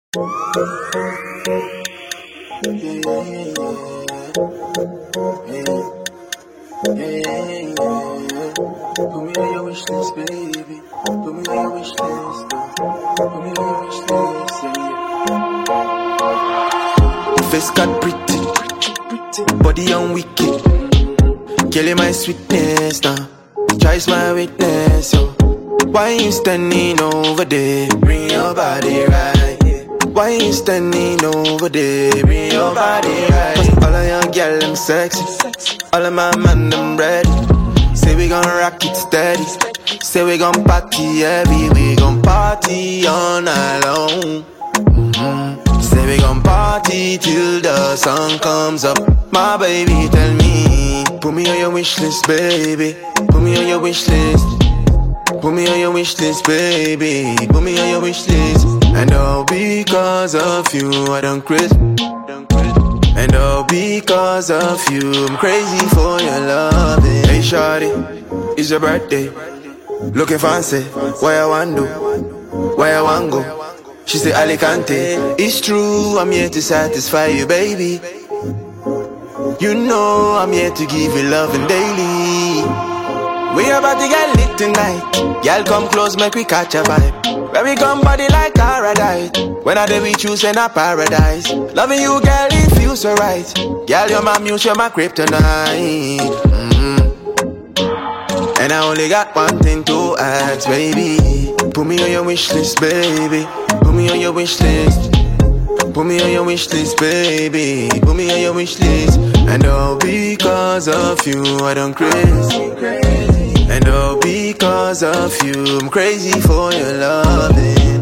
Put me on your wish list, baby. Put me on your wish list. Put me on your wish list, yeah. Face got pretty, body on wicked. Killing my sweetness now. Tries my weakness, yo. Why you standing over there? Bring your body right. Why you standing over there? Bring your body right. All of your girl, I'm sexy. All of my man, I'm ready. Say we gon' rock it steady. Say we gon' party heavy. We gon' party all night long. Say we gon' party till the sun comes up. My baby, tell me. Put me on your wish list, baby. Put me on your wish list. Put me on your wish list, baby. Put me on your wish list. And all because of you, I don't quit. And all because of you, I'm crazy for your loving. Hey shawty, it's your birthday. Looking fancy, what I want do? Where I want go? She say Alicante. It's true, I'm here to satisfy you, baby. You know I'm here to give you loving daily. We about to get lit tonight. Y'all come close, make we catch a vibe. Where we come body like paradise. When I day we choose in a paradise. Loving you, girl, it feels so right. Girl, you're my muse, you're my kryptonite. And I only got one thing to ask, baby. Put me on your wish list, baby. Put me on your wish list. Put me on your wish list, baby. Put me on your wish list. And all because of you, I don't crazy. And all because of you, I'm crazy for your loving.